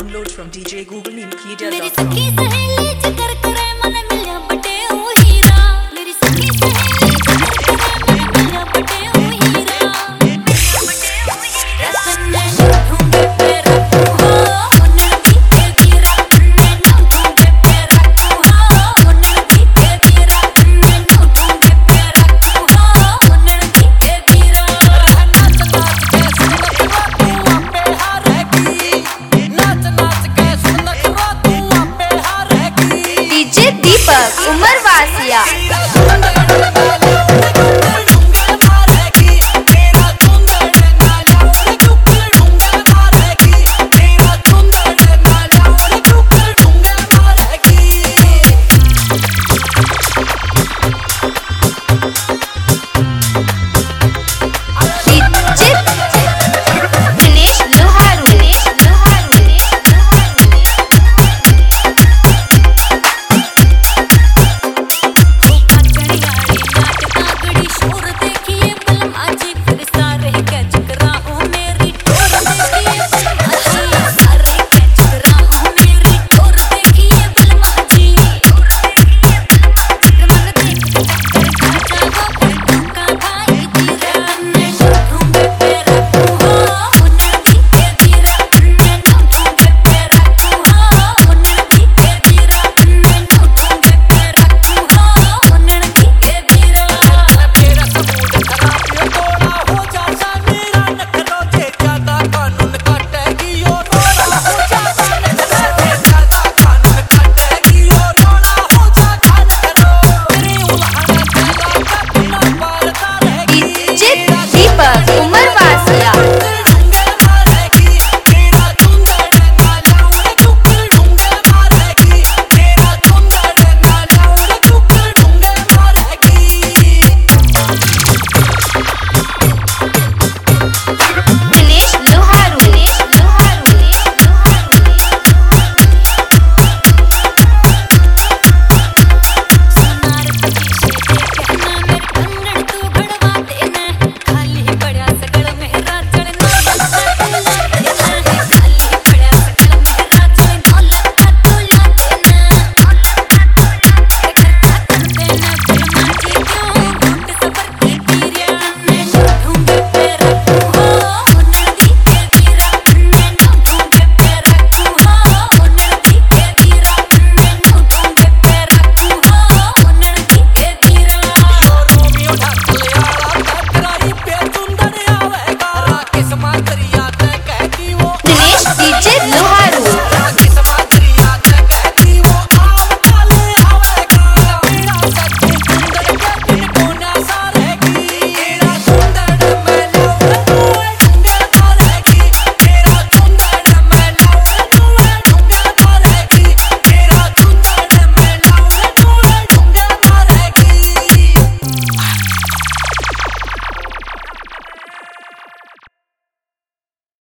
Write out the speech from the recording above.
Download from djgooglemedia.com. मेरी सखी सहेली जिक्र करे मन मिलिया बटे ओ हीरा। मेरी सखी सहेली जिक्र करे मन मिलिया बटे ओ हीरा। रतने ढूंढे पे रखूं हो मुन्नन की वीरा। मैं ढूंढे पे रखूं हो मुन्नन की वीरा। मैं ढूंढे पे रखूं हो मुन्नन की वीरा। नाच नाच के सुनत रो तू पे हारेगी। नाच नाच के सुनत रो तू पे हारेगी। डीजे दीपक उमर वासिया।